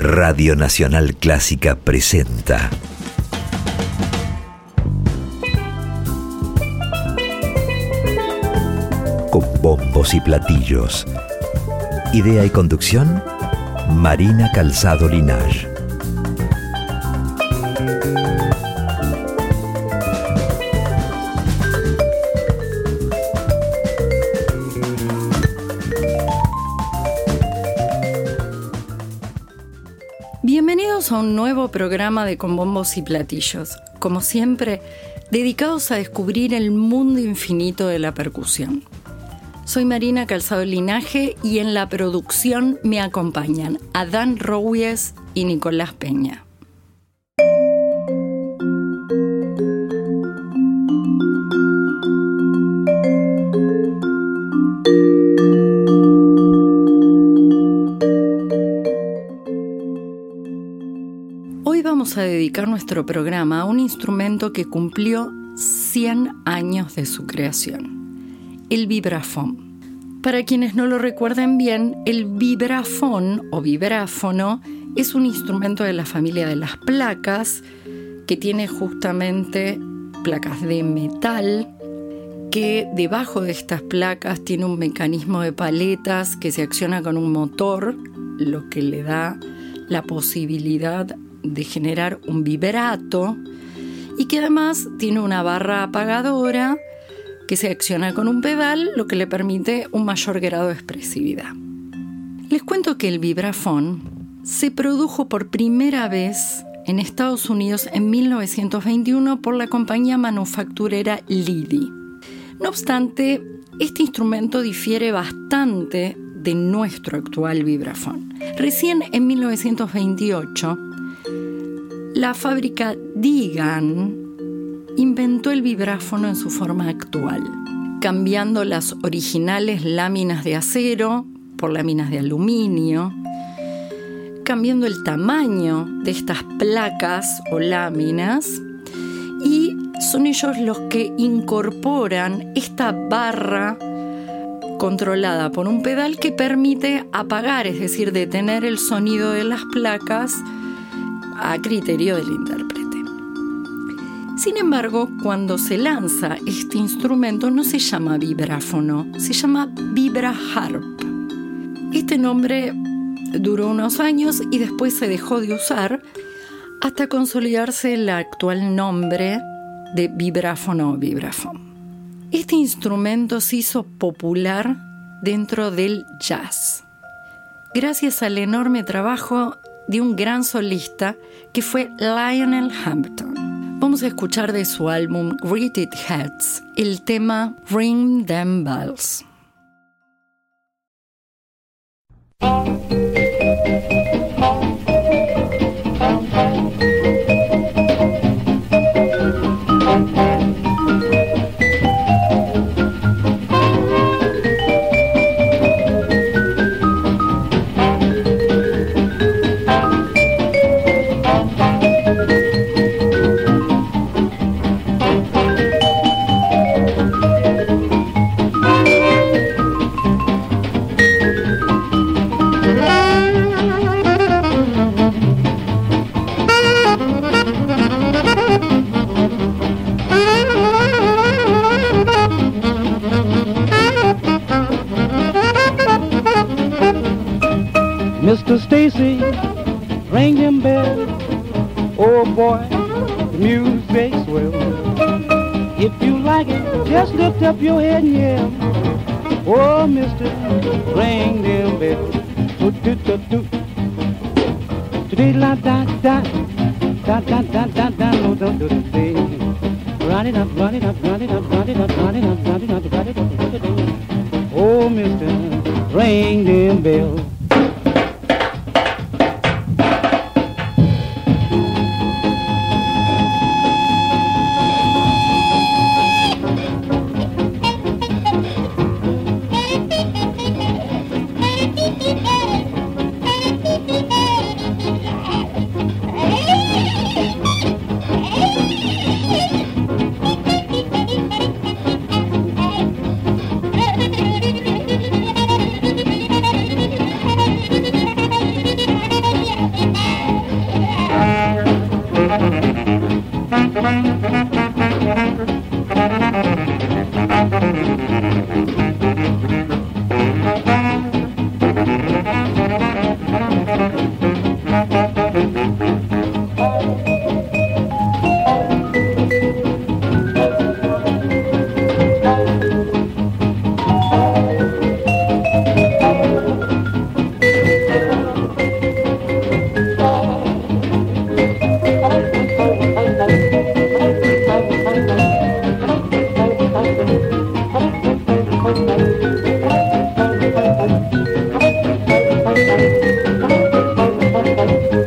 Radio Nacional Clásica presenta Con bombos y platillos. Idea y conducción, Marina Calzado Linaje. Bienvenidos a un nuevo programa de Con bombos y platillos, como siempre, dedicados a descubrir el mundo infinito de la percusión. Soy Marina Calzado Linaje y en la producción me acompañan Adán Rouies y Nicolás Peña. Hoy vamos a dedicar nuestro programa a un instrumento que cumplió 100 años de su creación. El vibrafón. Para quienes no lo recuerden bien, el vibrafón o vibráfono es un instrumento de la familia de las placas que tiene justamente placas de metal, que debajo de estas placas tiene un mecanismo de paletas que se acciona con un motor, lo que le da la posibilidad de generar un vibrato, y que además tiene una barra apagadora que se acciona con un pedal, lo que le permite un mayor grado de expresividad. Les cuento que el vibrafón se produjo por primera vez en Estados Unidos en 1921 por la compañía manufacturera Liddy. No obstante, este instrumento difiere bastante de nuestro actual vibrafón. Recién en 1928, la fábrica Deegan inventó el vibráfono en su forma actual, cambiando las originales láminas de acero por láminas de aluminio, cambiando el tamaño de estas placas o láminas, y son ellos los que incorporan esta barra controlada por un pedal que permite apagar, es decir, detener el sonido de las placas a criterio del intérprete. Sin embargo, cuando se lanza este instrumento no se llama vibráfono, se llama vibraharp. Este nombre duró unos años y después se dejó de usar hasta consolidarse el actual nombre de vibráfono o vibrafón. Este instrumento se hizo popular dentro del jazz, gracias al enorme trabajo de un gran solista que fue Lionel Hampton. Vamos a escuchar de su álbum Greeted Heads el tema Ring Them Bells. Mr. Stacy, ring them bells. Oh boy, the music's swell. If you like it, just lift up your head and yell. Oh, mister, ring them bells. Do-do-do-do. Do-dee-la-da-da. Da-da-da-da-da. No, don't do the thing. Run it up, run it up, run it up, run it up, run it up, run it up, run it up, run it up. Oh, mister, ring them bells.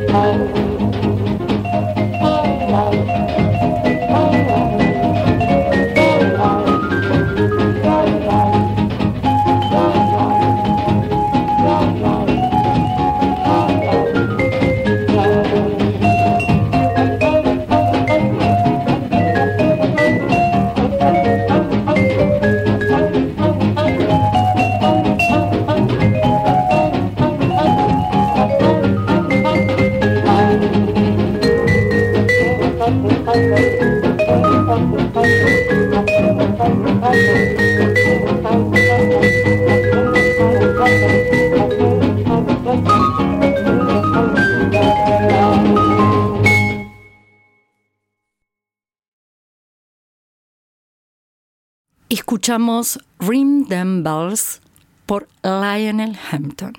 Escuchamos Ring Them Bells por Lionel Hampton.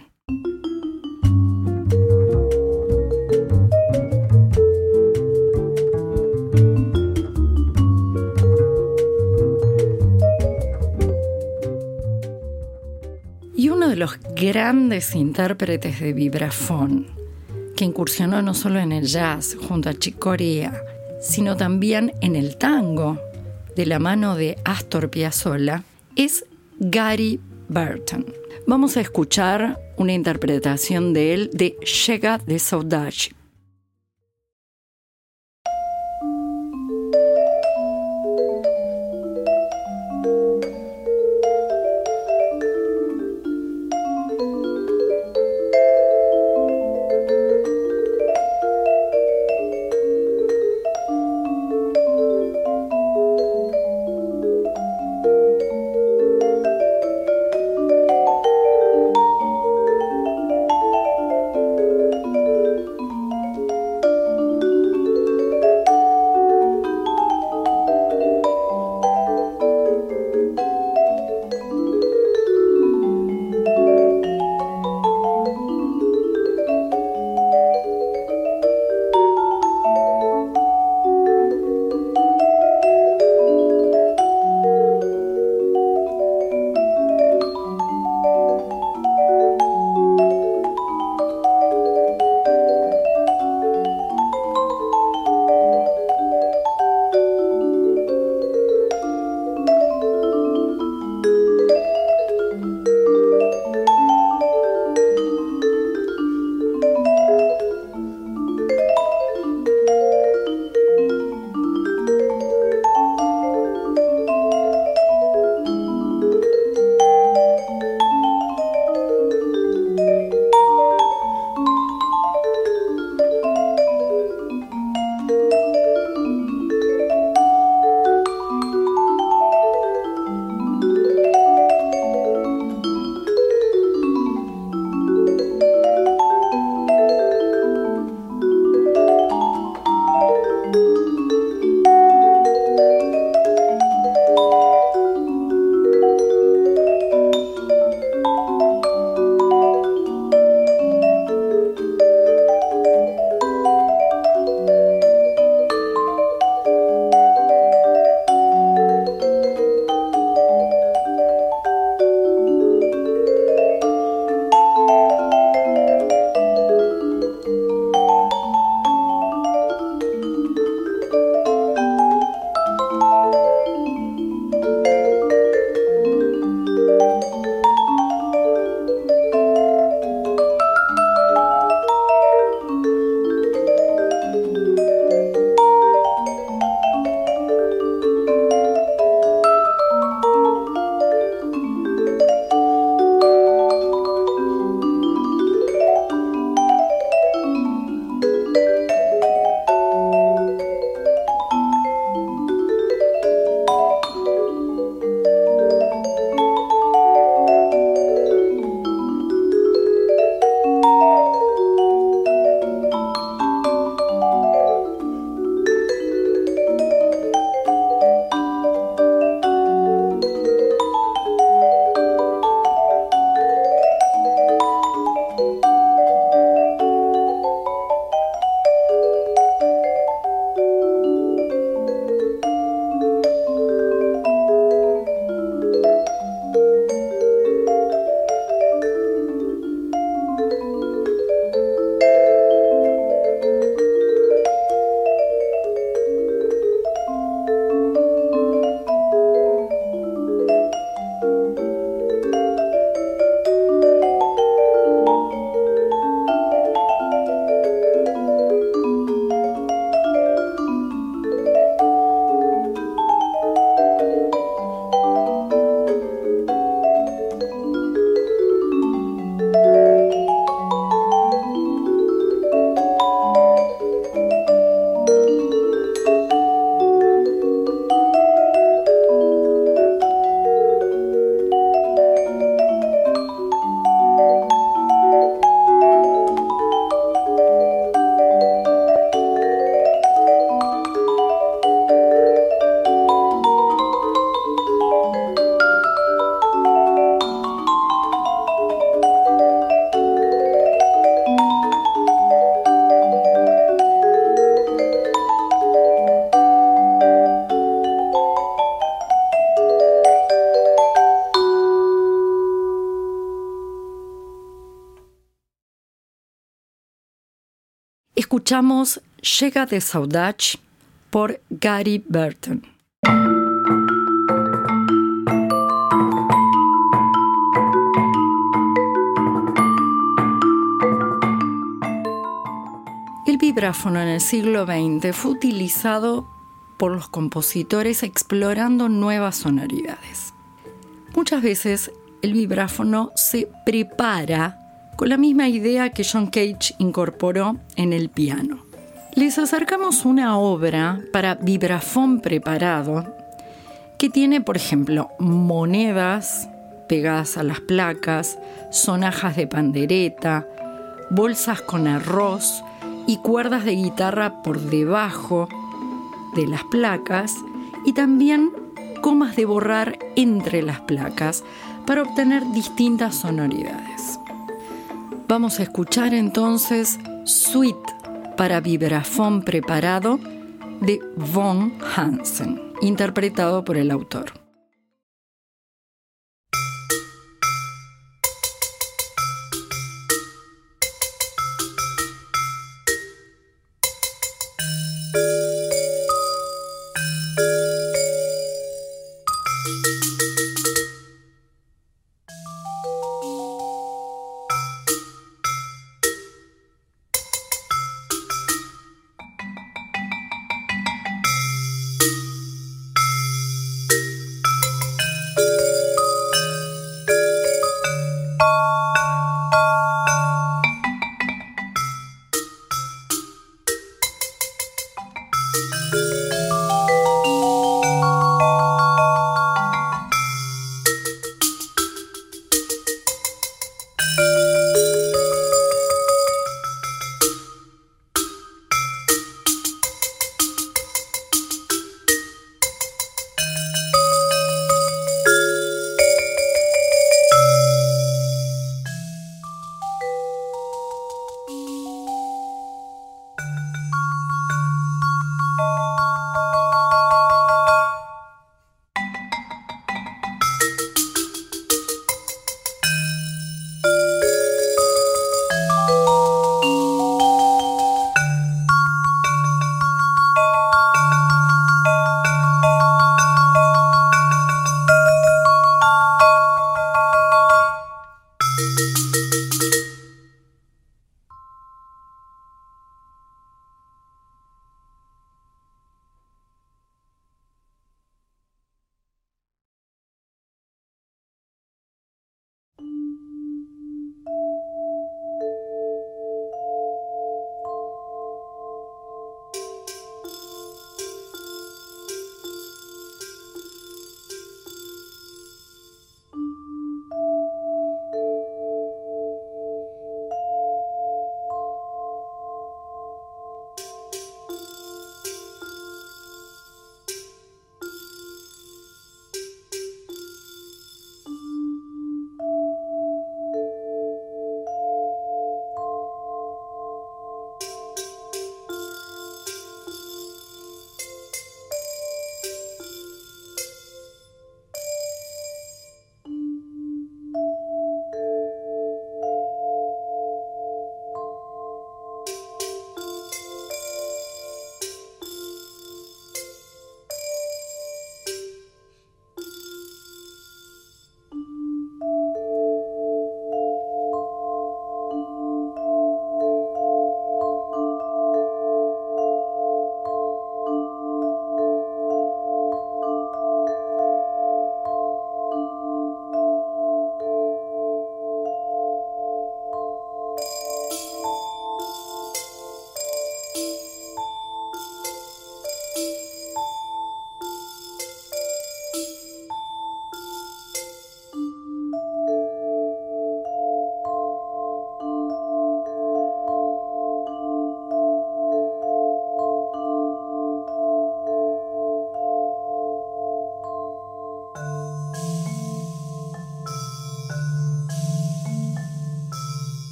Y uno de los grandes intérpretes de vibrafón, que incursionó no solo en el jazz junto a Chick Corea, sino también en el tango, de la mano de Astor Piazzolla, es Gary Burton. Vamos a escuchar una interpretación de él de Chega de Saudade. Escuchamos Chega de Saudade por Gary Burton. El vibráfono en el siglo XX fue utilizado por los compositores explorando nuevas sonoridades. Muchas veces el vibráfono se prepara con la misma idea que John Cage incorporó en el piano. Les acercamos una obra para vibrafón preparado que tiene, por ejemplo, monedas pegadas a las placas, sonajas de pandereta, bolsas con arroz y cuerdas de guitarra por debajo de las placas y también comas de borrar entre las placas para obtener distintas sonoridades. Vamos a escuchar entonces Suite para vibrafón preparado de Von Hansen, interpretado por el autor.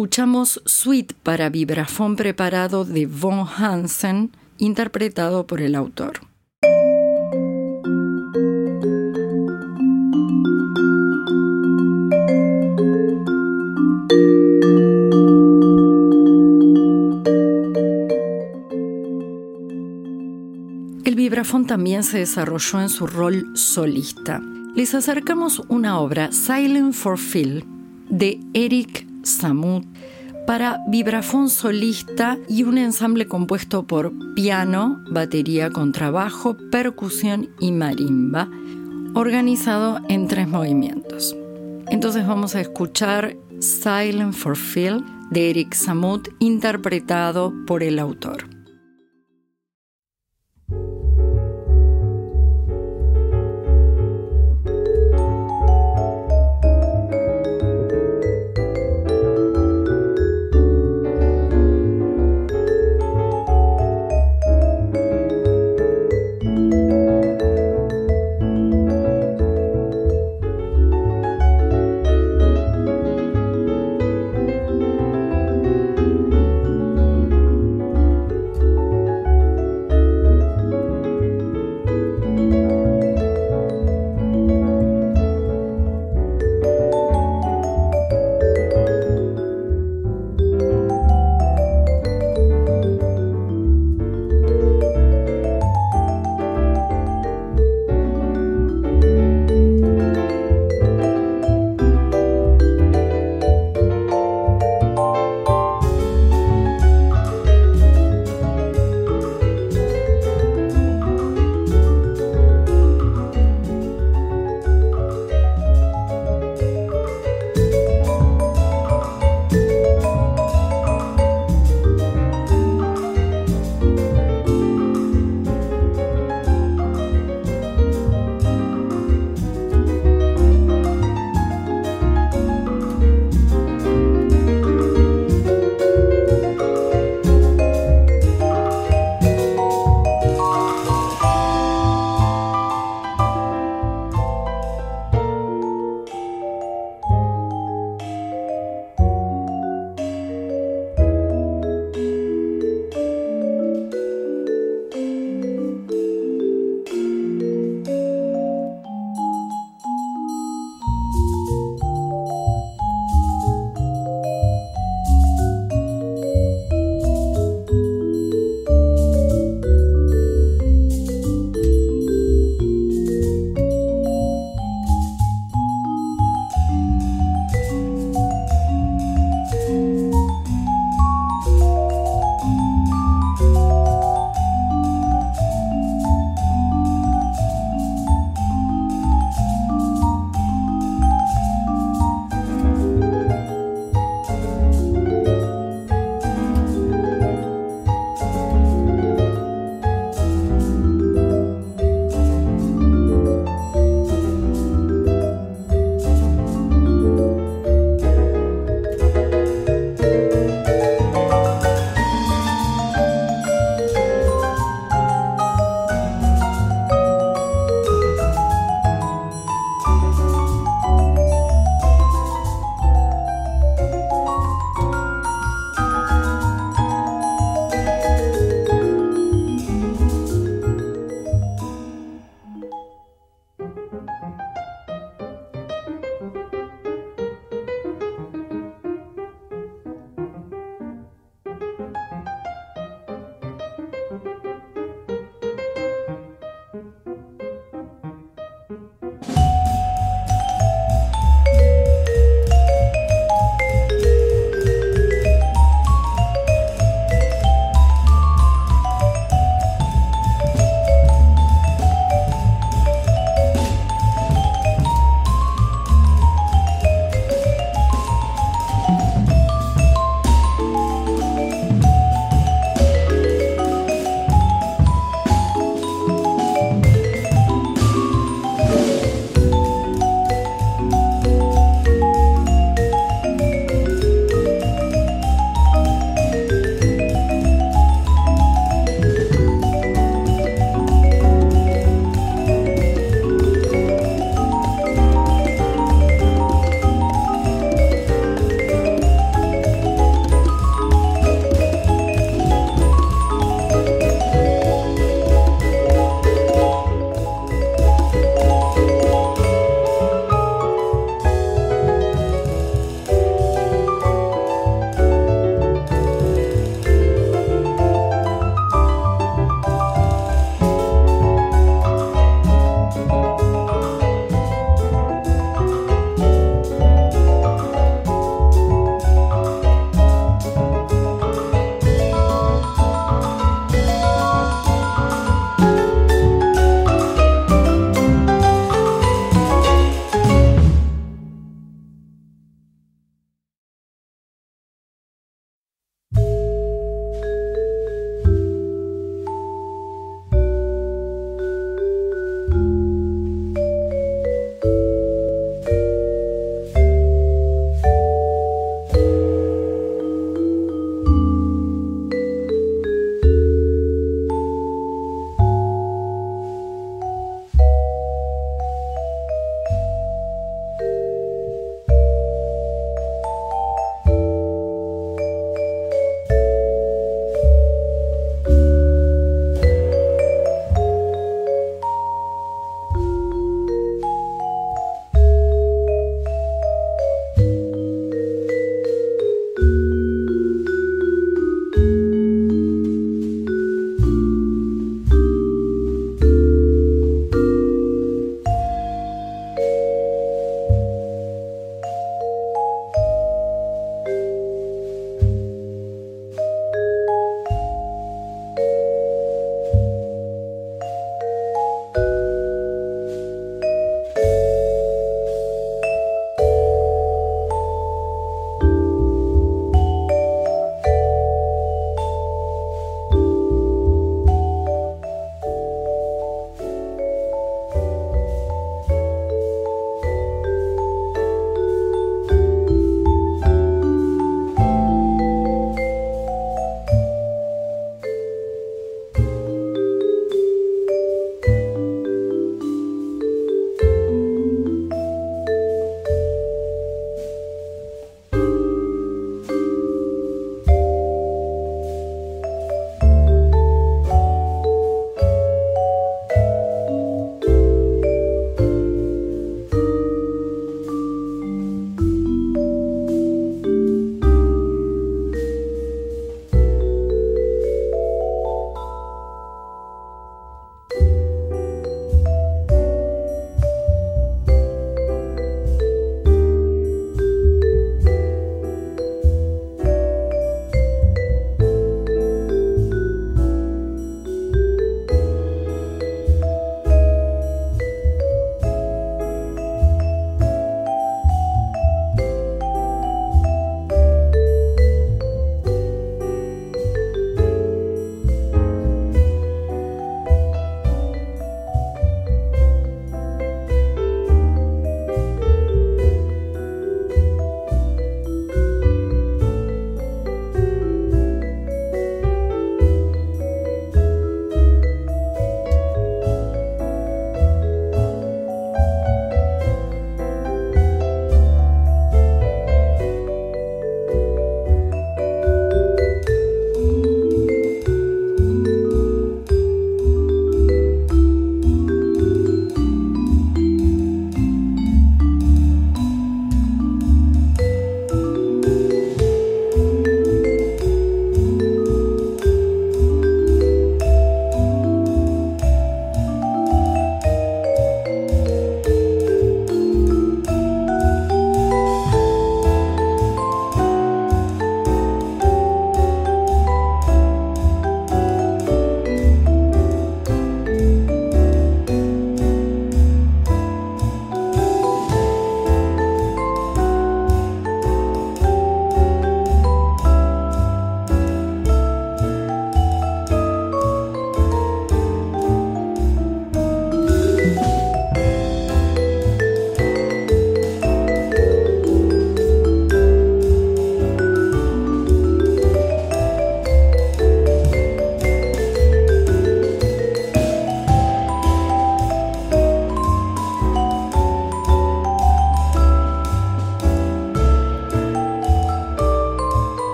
escuchamos Suite para vibrafón preparado de Von Hansen, interpretado por el autor. El vibrafón también se desarrolló en su rol solista. Les acercamos una obra, Silent for Phil, de Eric Sammut, para vibrafón solista y un ensamble compuesto por piano, batería, contrabajo, percusión y marimba, organizado en 3 movimientos. Entonces vamos a escuchar Silent for Phil de Eric Sammut, interpretado por el autor.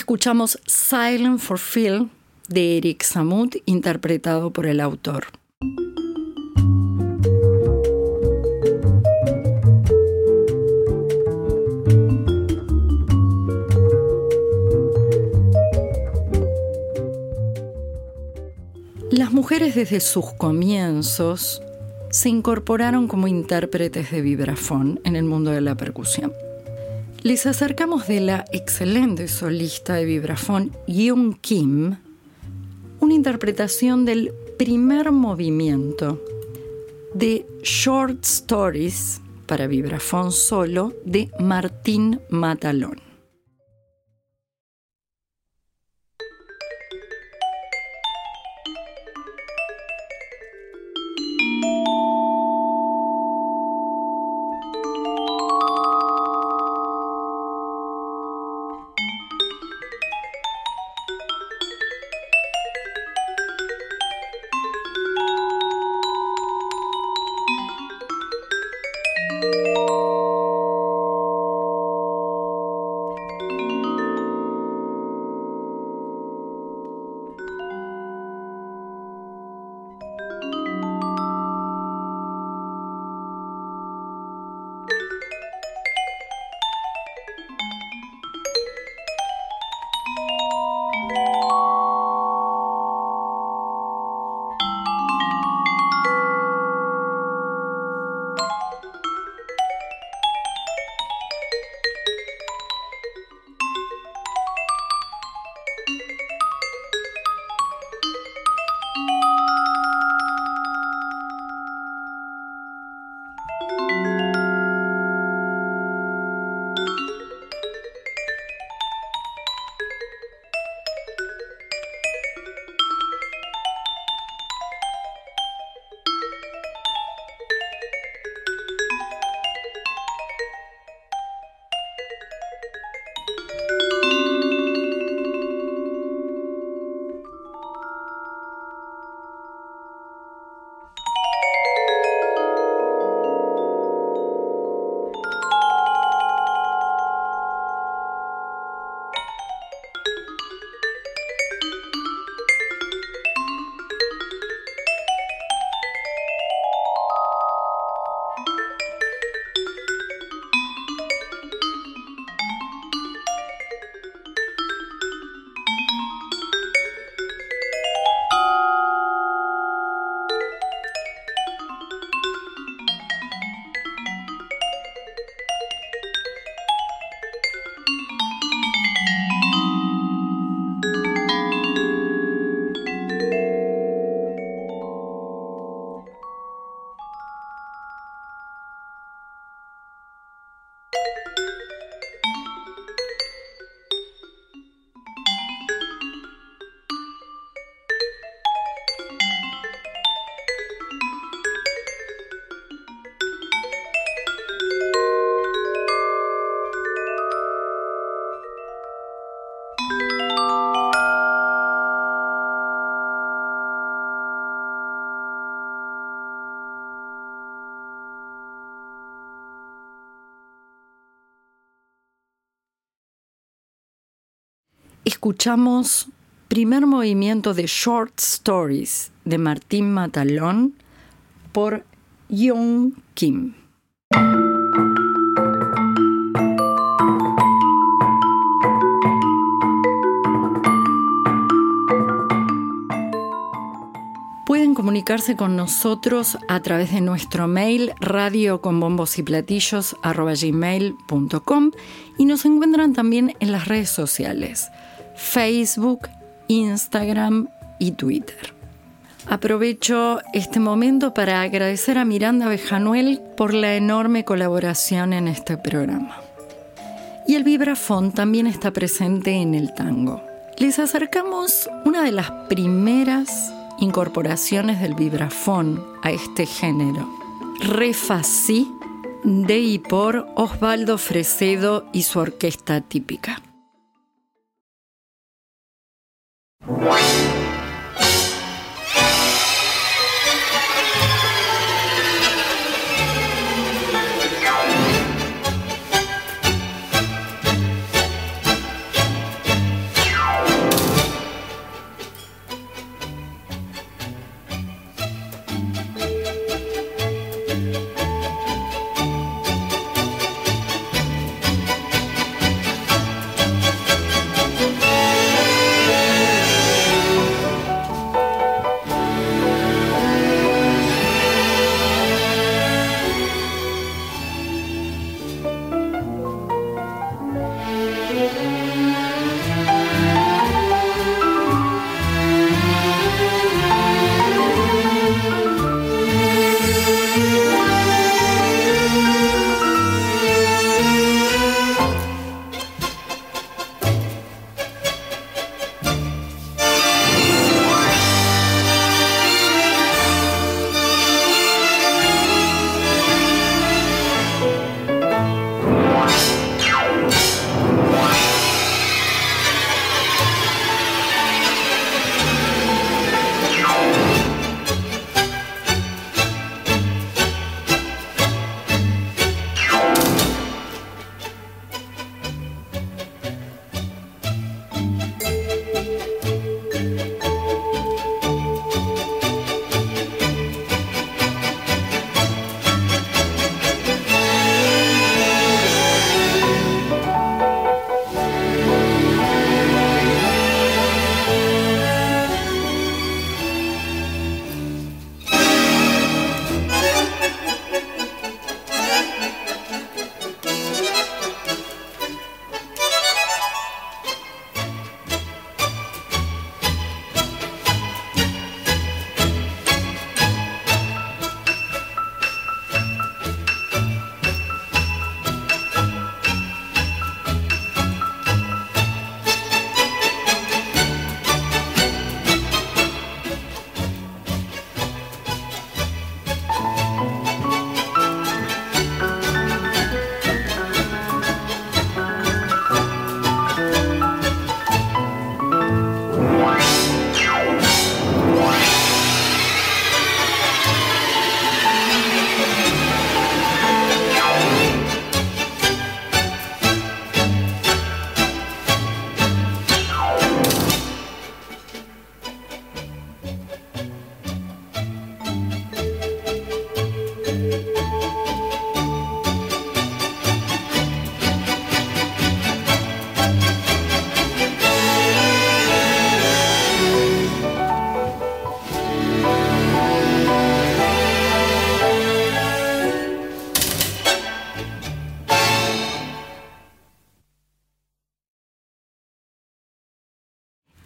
escuchamos Silent for Phil de Eric Samut, interpretado por el autor. Las mujeres desde sus comienzos se incorporaron como intérpretes de vibrafón en el mundo de la percusión. Les acercamos de la excelente solista de vibrafón Young Kim una interpretación del primer movimiento de Short Stories para vibrafón solo de Martín Matalón. Escuchamos primer movimiento de Short Stories de Martín Matalón por Young Kim. Pueden comunicarse con nosotros a través de nuestro mail radioconbombosyplatillos@gmail.com y nos encuentran también en las redes sociales Facebook, Instagram y Twitter. Aprovecho este momento para agradecer a Miranda Bejanuel por la enorme colaboración en este programa. Y el vibrafón también está presente en el tango. Les acercamos una de las primeras incorporaciones del vibrafón a este género, Re Fa Si, de y por Osvaldo Fresedo y su orquesta típica.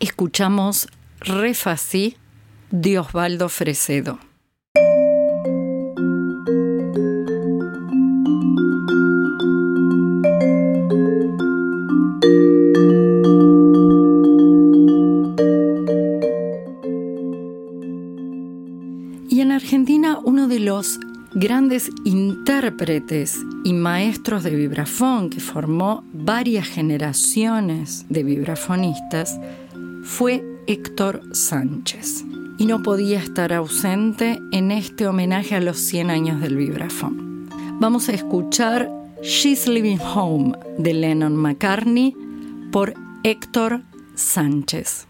escuchamos Refací de Osvaldo Fresedo. Y en Argentina, uno de los grandes intérpretes y maestros de vibrafón que formó varias generaciones de vibrafonistas fue Héctor Sánchez. Y no podía estar ausente en este homenaje a los 100 años del vibrafón. Vamos a escuchar She's Living Home de Lennon-McCartney por Héctor Sánchez.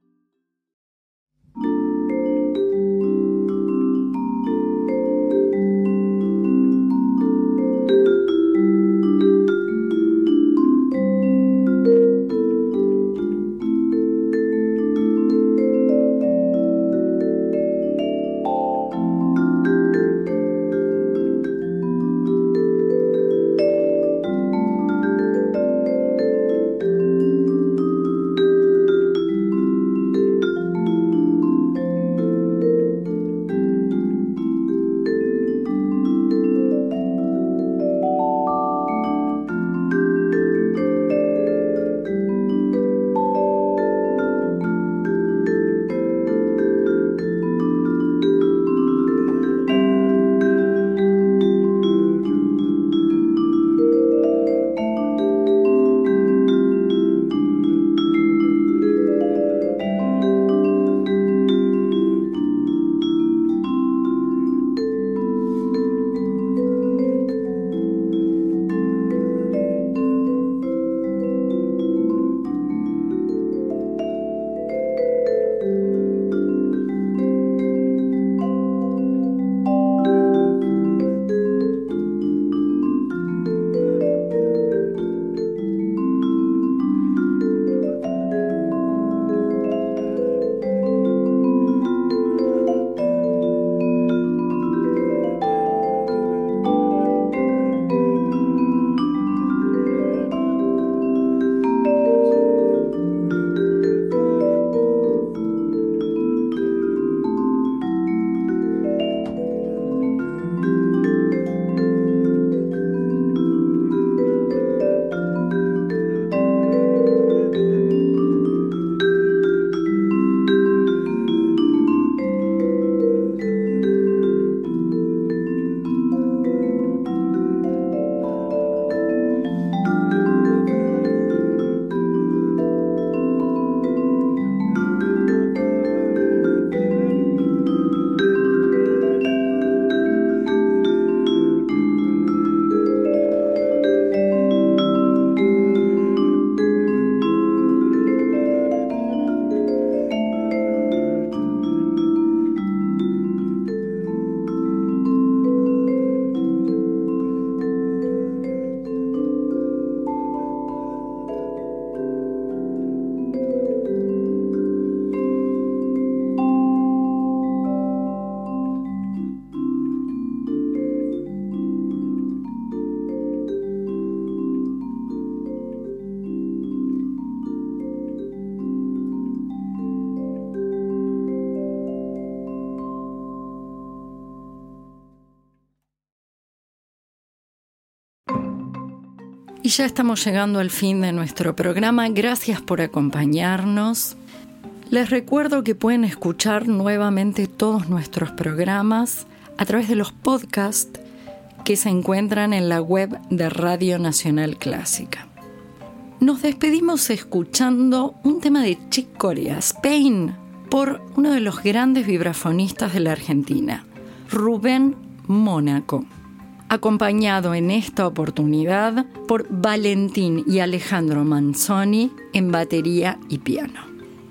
Y ya estamos llegando al fin de nuestro programa. Gracias por acompañarnos. Les recuerdo que pueden escuchar nuevamente todos nuestros programas a través de los podcasts que se encuentran en la web de Radio Nacional Clásica. Nos despedimos escuchando un tema de Chick Corea, Spain, por uno de los grandes vibrafonistas de la Argentina, Rubén Mónaco, acompañado en esta oportunidad por Valentín y Alejandro Manzoni en batería y piano.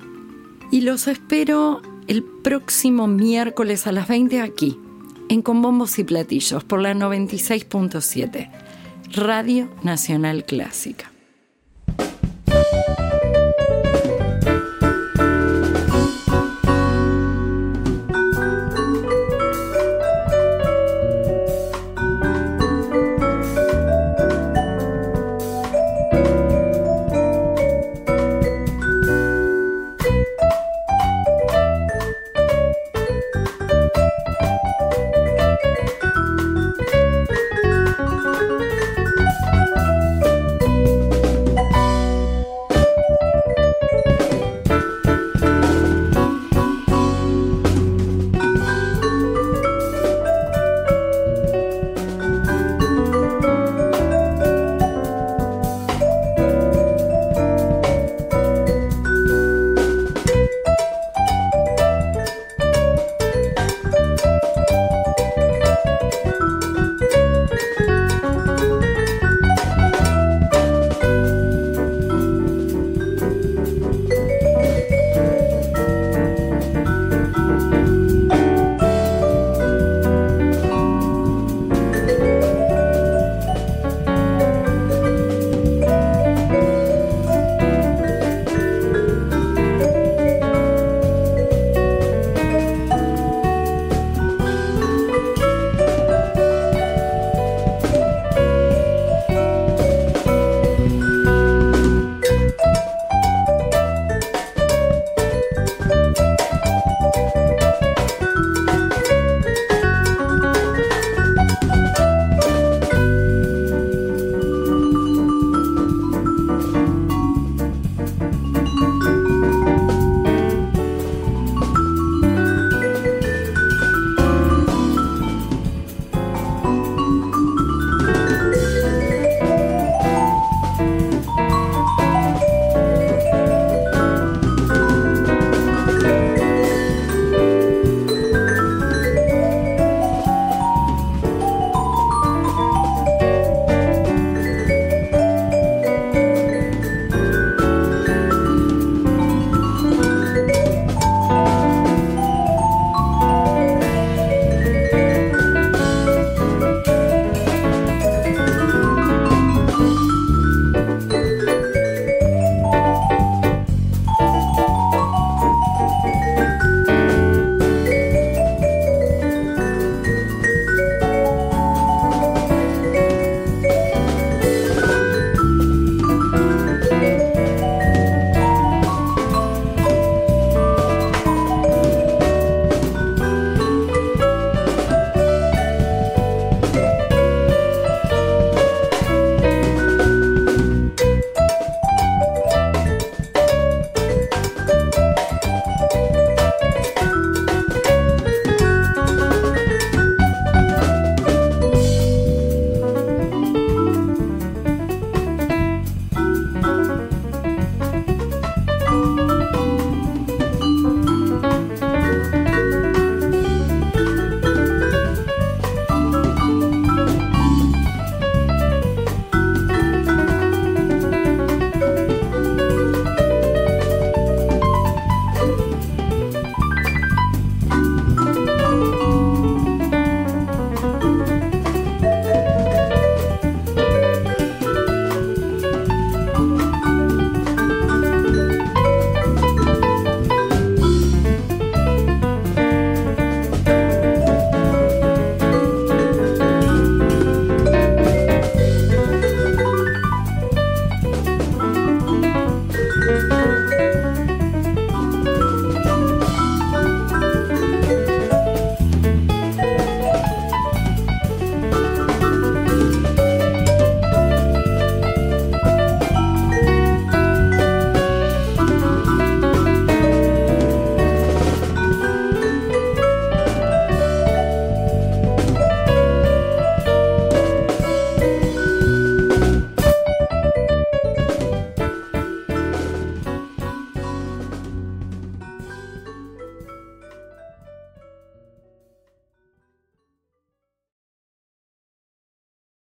Y los espero el próximo miércoles a las 20 aquí, en Con Bombos y Platillos, por la 96.7, Radio Nacional Clásica.